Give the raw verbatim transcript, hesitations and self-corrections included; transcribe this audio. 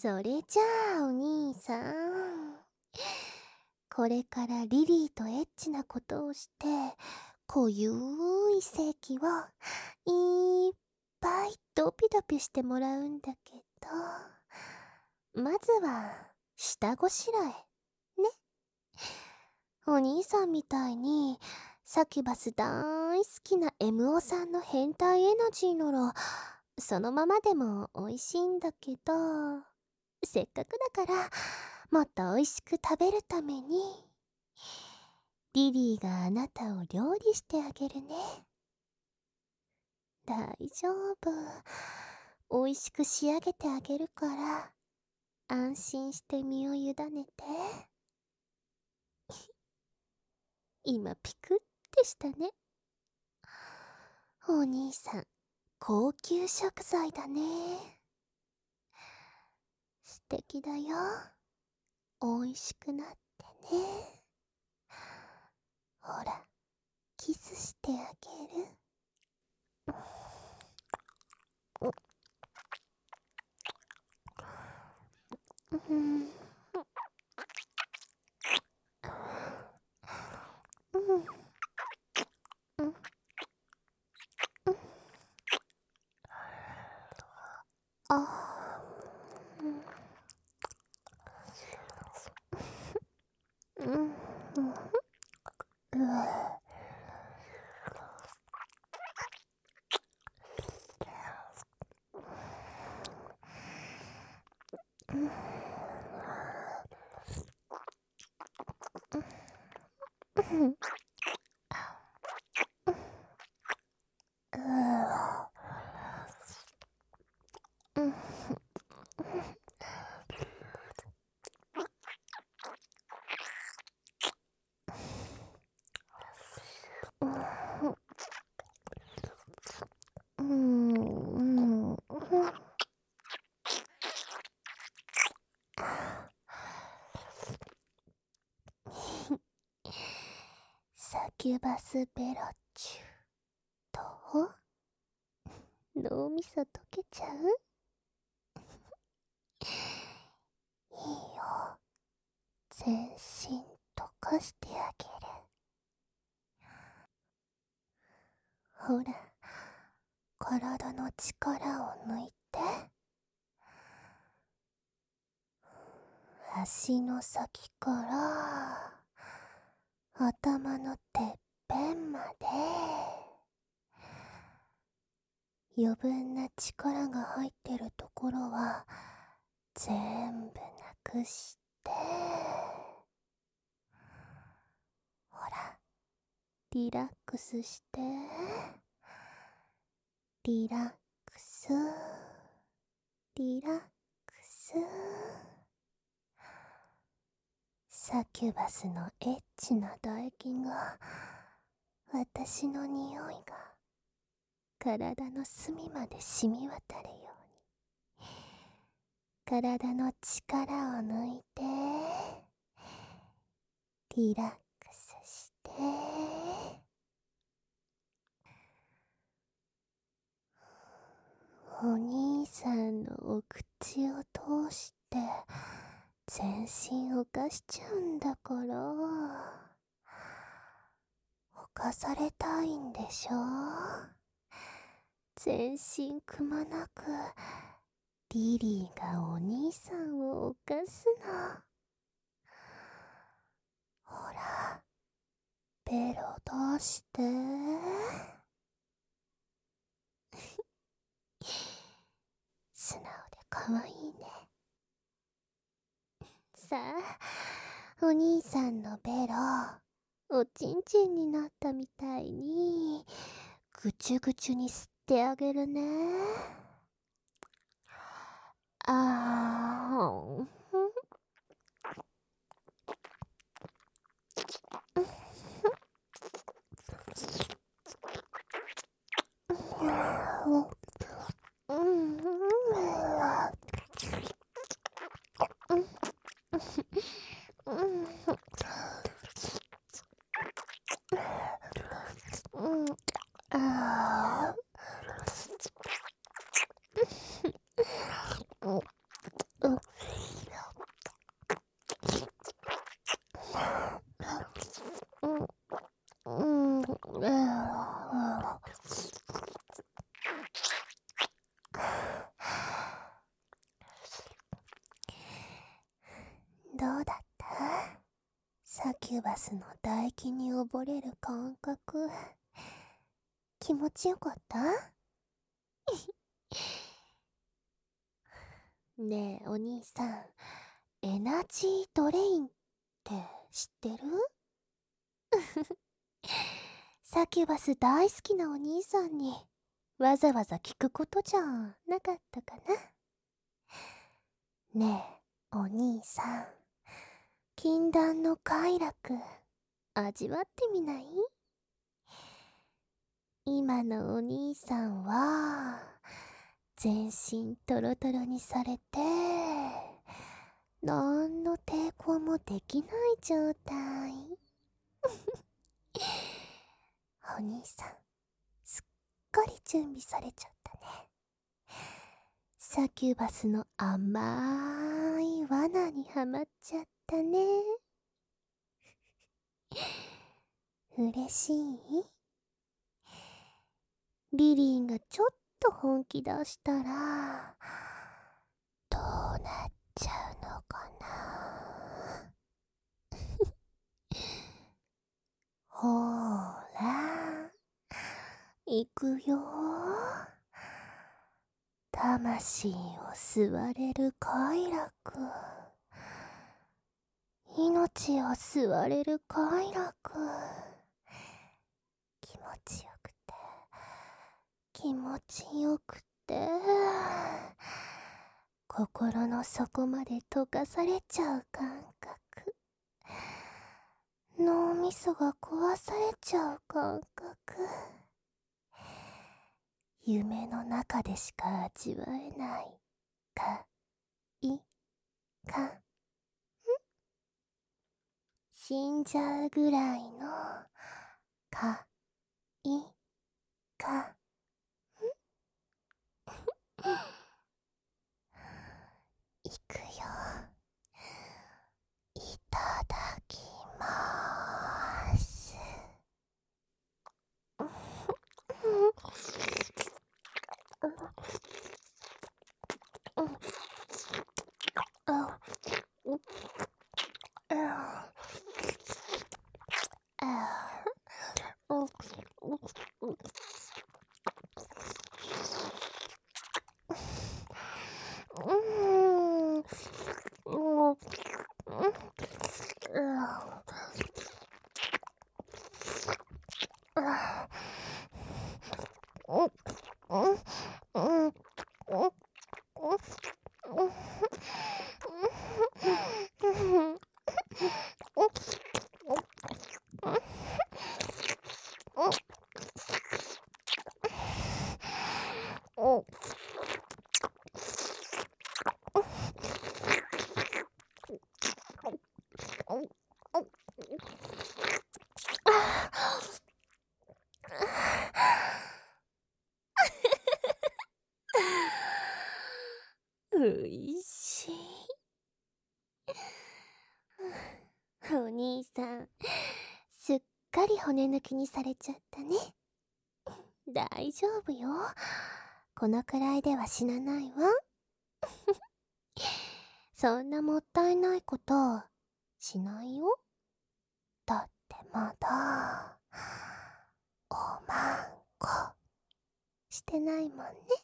それじゃあお兄さん、これからリリーとエッチなことをして濃ゆい性器をいっぱいドピドピしてもらうんだけど、まずは下ごしらえね。お兄さんみたいにサキュバス大好きな エムオー さんの変態エナジーならそのままでも美味しいんだけど、せっかくだからもっと美味しく食べるためにリリーがあなたを料理してあげるね。大丈夫、美味しく仕上げてあげるから安心して身を委ねて。今ピクってしたね。お兄さん高級食材だね。素敵だよ。美味しくなってね。ほら、キスしてあげる。うん、うんうんあうんうんうんうんサキュバスベロチュと脳みそ溶けちゃう？いいよ、全身溶かしてあげる。ほら、体の力を抜いて、足の先から頭のてっぺんまで余分な力が入ってるところは全部なくして、ほら、リラックスして、リラックス、リラックス。サキュバスのエッチな唾液が、私の匂いが体の隅まで染み渡るように、体の力を抜いてリラックスして、お兄さんのお口を通して全身犯しちゃうんだから。犯されたいんでしょ？全身くまなくリリーがお兄さんを犯すの。ほら、ベロ出して。素直でかわいいね。さあ、お兄さんのベロおちんちんになったみたいにぐちゅぐちゅに吸ってあげるね。あーうんうんあどうだった？サキュバスの唾液に溺れる感覚、気持ちよかった？ねえお兄さん、エナジードレインって知ってる？サキュバス大好きなお兄さんにわざわざ聞くことじゃなかったかな。ねえお兄さん、禁断の快楽味わってみない？今のお兄さんは全身トロトロにされてなんの抵抗もできない状態。お兄さん、すっかり準備されちゃったね。サキュバスの甘い罠にはまっちゃったね。嬉しい？リリーがちょっと本気出したらどうなっちゃうのかな。ほーら、いくよ。魂を吸われる快楽、命を吸われる快楽、気持ちよくて気持ちよくて心の底まで溶かされちゃう感覚、脳みそが壊されちゃう感覚、夢の中でしか味わえないかいかん、死んじゃうぐらいのかいかん。いくよ。いただきまーす。おいしい。お兄さん、すっかり骨抜きにされちゃったね。大丈夫よ。このくらいでは死なないわ。そんなもったいないことしないよ。だってまだおまんこしてないもんね。